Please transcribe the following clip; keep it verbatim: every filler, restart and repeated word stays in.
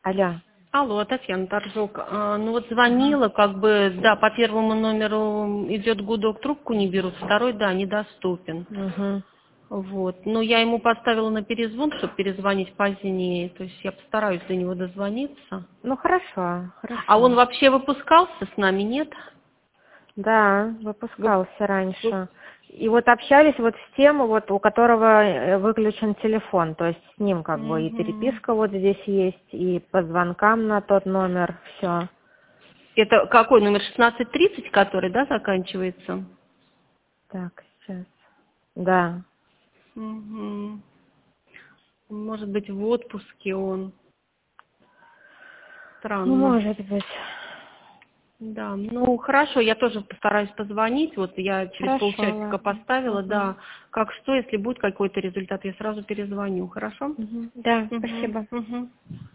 Алло. Алло, Татьяна Торжок. А, ну вот звонила, как бы, да, по первому номеру идет гудок, трубку не берут, второй, да, недоступен. Угу. Вот. Но я ему поставила на перезвон, чтобы перезвонить позднее. То есть я постараюсь до него дозвониться. Ну хорошо, А он хорошо. вообще выпускался с нами, нет? Да, Вы- выпускался вы- раньше. И вот общались вот с тем, вот у которого э, выключен телефон, то есть с ним как бы и Мгм. переписка вот здесь есть, и по звонкам на тот номер, все. Это какой номер? шестнадцать тридцать, который, да, заканчивается? Так, сейчас. Да. Мгм. Может быть, в отпуске он. Ну, Странно. может быть. Да, ну хорошо, я тоже постараюсь позвонить. Вот я через Хорошо, полчасика ладно. поставила, Ага. да. Как что, если будет какой-то результат, я сразу перезвоню, хорошо? Мгм. Да, Угу, спасибо. угу.